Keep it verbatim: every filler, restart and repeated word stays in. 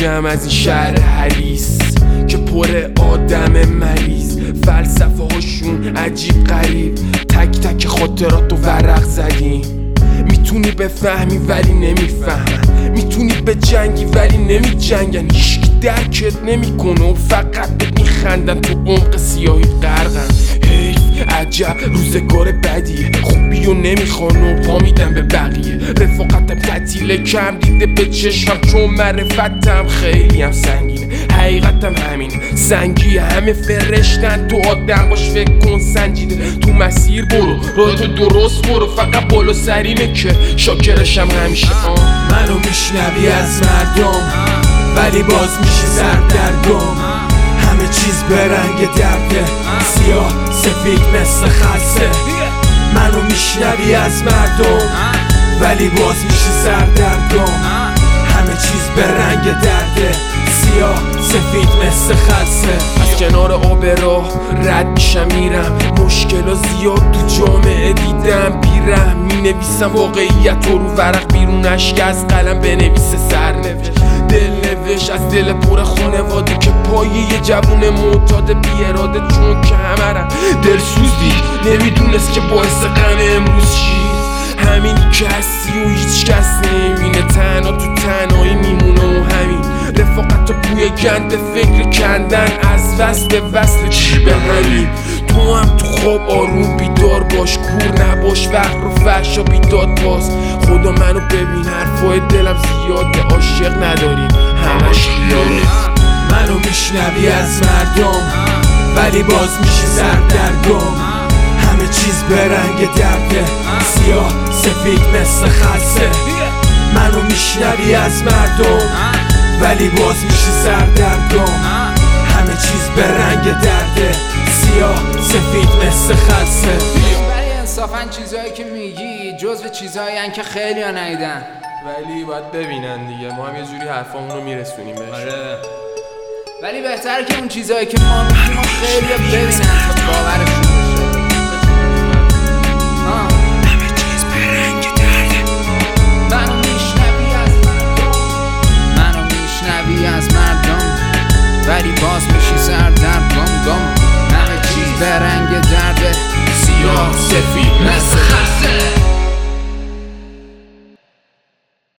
جمع از این شهر حریص که پر آدم مریض، فلسفه هاشون عجیب غریب، تک تک خاطرات و ورق زدیم. میتونی بفهمی ولی نمیفهمن، میتونی به جنگی ولی نمی جنگن، هیچکی درکت نمیکنه و فقط بهت میخندن، تو عمق سیاهی غرقن. حیف عجب روزگار بدیه، خوبی و نمیخوان و پا میدن به بقیه. رفاقتم تعطیله کم دیده به چشمم، چون معرفتم خیلی هم سنگینه. حقیقتم همینه، سنگیه همه فرشتن، تو آدم باش فکر کن سنجیده. تو مسیر برو، راه تو درست برو، فقط بالا سرینه که شاکرشم همیشه. آه منو میشنوی از مردم ولی باز میشی سردرگم، همه چیز به رنگ درده، سیاه سفید مثل خسته. منو میشنوی از مردم ولی باز میشی سردرگم، همه چیز به رنگ درده، سیاه سفید مثل خلصه. از کنار آب راه رد میشم میرم، مشکل و زیاد تو جامعه دیدم، بیرم مینویسم واقعیت رو رو ورق، بیرون اشک از قلم بنویسه سرنوشت. دل نوشت از دل پر خانواده که پایه یه جوون معتاد بی اراده، چون که همرم دلسوز دید نمیدونست که باعث غم امروز چیست. همینی که هستی و هیچ کس نمیبینه، تنها تو تنهایی میمونه و همین رفاقت و بوی گند، فکر کندن از وصل به وصل چی به همین. تو هم تو خواب آروم بیدار باش، کور نباش وقت رو فحشا بیداد باز. خدا منو ببین حرفای دلم زیاده، عاشق نداریم همش خیاله. منو میشنوی از مردم ولی باز میشی سردرگم، همه چیز به رنگ درده، سیاه سفید مثل خلصه. منو میشنوی از مردم ولی باز میشی سردرگم، همه چیز به رنگ درده، سیاه سفید مثل خلصه. ولی انصافا چیزایی که میگی جزو چیزایی هن که خیلی ها ندیدن، ولی باید ببینن دیگه، ما هم یه جوری حرفامون رو میرسونیم بهش. آره ولی بهتره که اون چیزایی که ما میگیم خیلی ها ببینن تا باورشون